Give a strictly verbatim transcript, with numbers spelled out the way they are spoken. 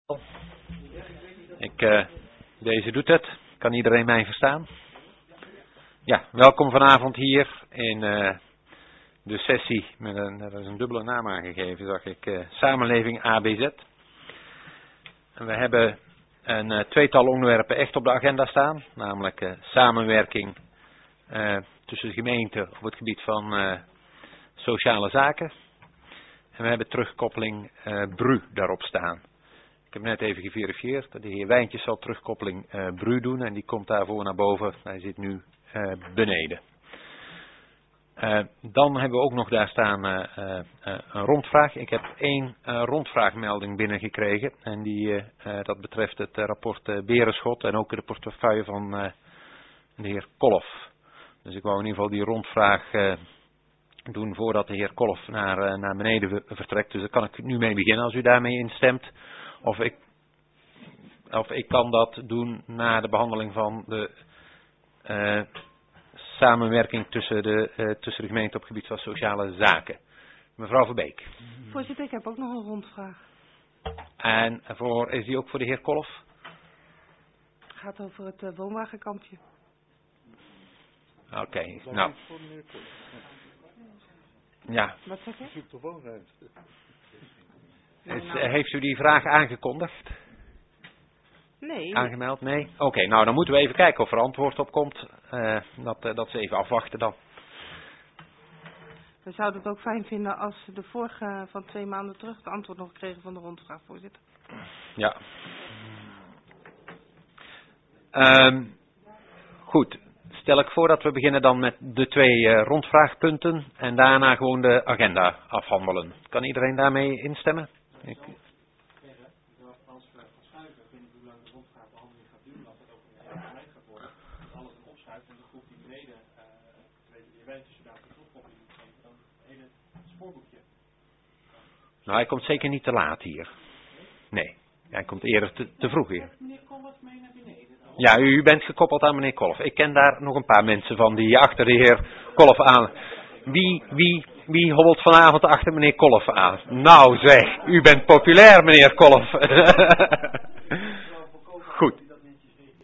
Ik, uh, deze doet het. Kan iedereen mij verstaan? Ja, welkom vanavond hier in uh, de sessie met een, er is een dubbele naam aangegeven, zag ik, uh, Samenleving A B Z. En we hebben een uh, tweetal onderwerpen echt op de agenda staan, namelijk uh, samenwerking uh, tussen de gemeenten op het gebied van uh, sociale zaken. En we hebben terugkoppeling uh, B R U daarop staan. Ik heb net even geverifieerd. De heer Wijntjes zal terugkoppeling uh, B R U doen en die komt daarvoor naar boven. Hij zit nu uh, beneden. Uh, dan hebben we ook nog daar staan uh, uh, uh, een rondvraag. Ik heb één uh, rondvraagmelding binnengekregen. En die, uh, uh, dat betreft het uh, rapport uh, Berenschot en ook de portefeuille van uh, de heer Kolff. Dus ik wou in ieder geval die rondvraag uh, doen voordat de heer Kolff naar, uh, naar beneden vertrekt. Dus daar kan ik nu mee beginnen als u daarmee instemt. Of ik, of ik kan dat doen na de behandeling van de uh, samenwerking tussen de, uh, tussen de gemeente op het gebied van sociale zaken. Mevrouw Verbeek. Voorzitter, ik heb ook nog een rondvraag. En voor, is die ook voor de heer Kolff? Het gaat over het uh, woonwagenkampje. Oké, okay, nou. Ja. Wat zeg je? Is, uh, heeft u die vraag aangekondigd? Nee. Aangemeld? Nee? Oké, okay, nou dan moeten we even kijken of er antwoord op komt. Uh, dat, uh, dat ze even afwachten dan. We zouden het ook fijn vinden als de vorige van twee maanden terug het antwoord nog kregen van de rondvraag, voorzitter. Ja. Um, goed. Stel ik voor dat we beginnen dan met de twee uh, rondvraagpunten en daarna gewoon de agenda afhandelen. Kan iedereen daarmee instemmen? Ik... Nou, hij komt zeker niet te laat hier. Nee, hij komt eerder te, te vroeg hier. Ja, u bent gekoppeld aan meneer Kolff. Ik ken daar nog een paar mensen van die achter de heer Kolff aan. Wie, wie, wie hobbelt vanavond achter meneer Kolff aan? Nou zeg, u bent populair meneer Kolff.